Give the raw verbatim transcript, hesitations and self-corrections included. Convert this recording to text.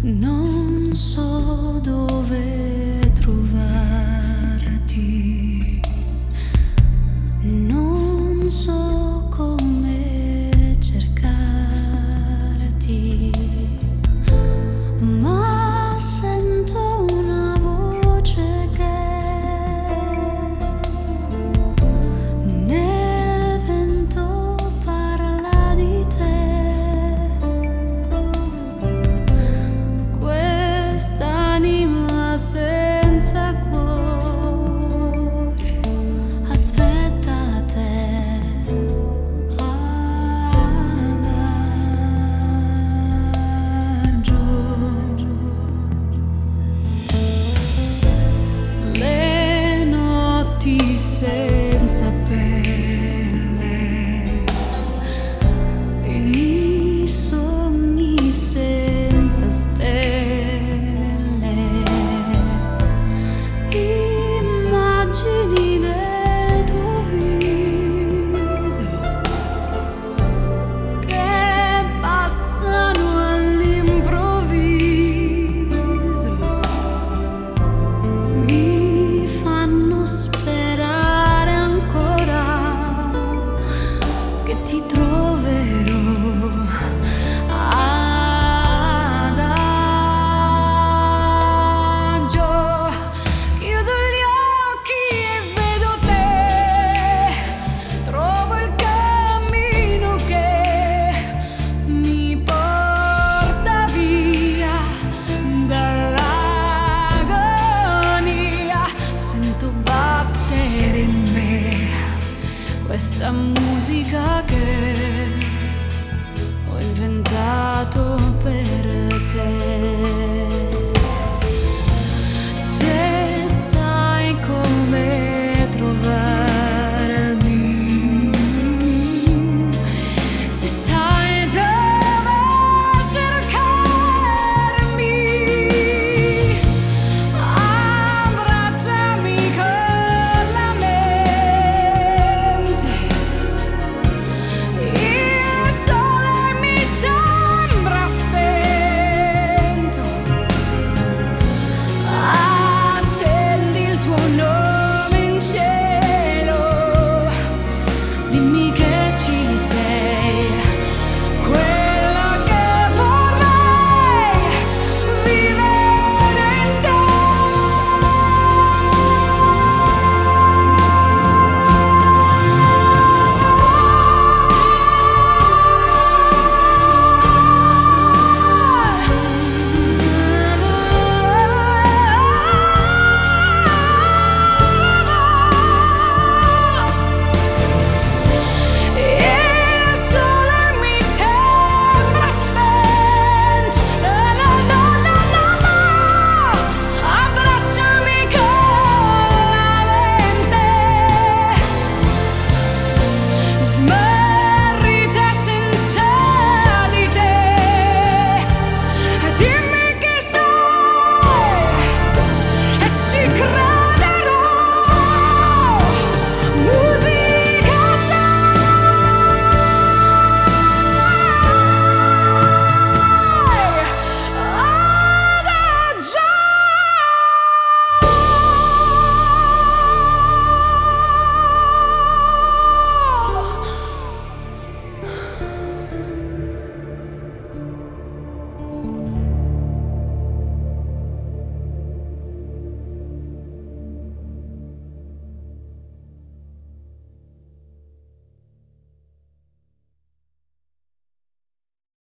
Non so dove trovarti, non so come cercarti, ma sento una voce che nel vento parla di te. Quest'anima senza cuore aspetta te. Adagio. Le notti senza pelle, i sogni senza stelle, immagini del tuo viso che passano all'improvviso, mi fanno sperare ancora che ti troverò. Adagio. Chiudo gli occhi e vedo te, trovo il cammino che mi porta via dall'agonia. Sento battere in me questa musica che